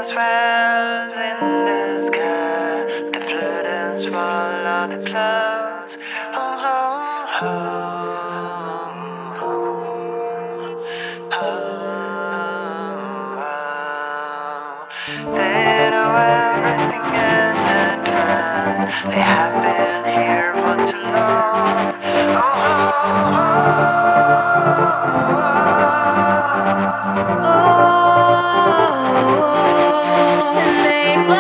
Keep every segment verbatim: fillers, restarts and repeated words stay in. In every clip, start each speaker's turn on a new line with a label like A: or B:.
A: swells in the sky, the flood and swallow the clouds. Oh, oh, oh, oh, oh. They know everything in advance. They have been here for too long. Oh, oh, oh, oh.
B: And they fly.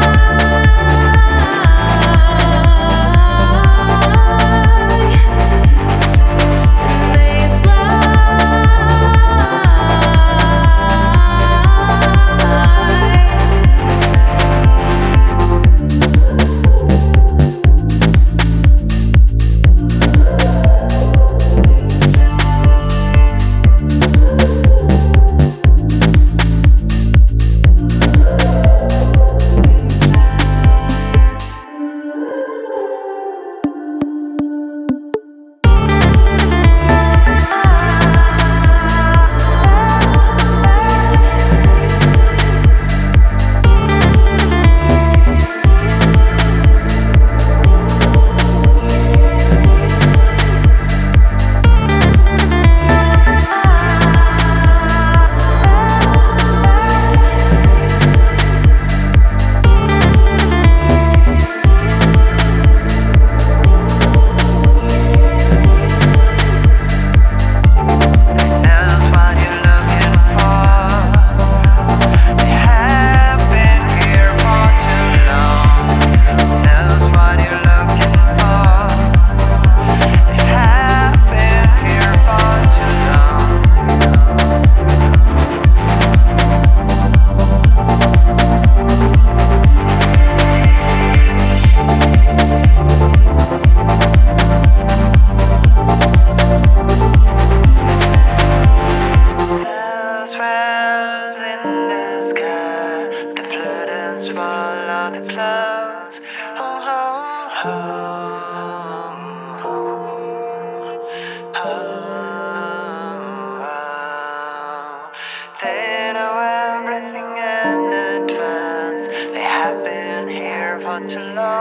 A: Swallow the clouds. Oh, oh, oh, oh, oh, oh. They know everything in advance. They have been here for too long.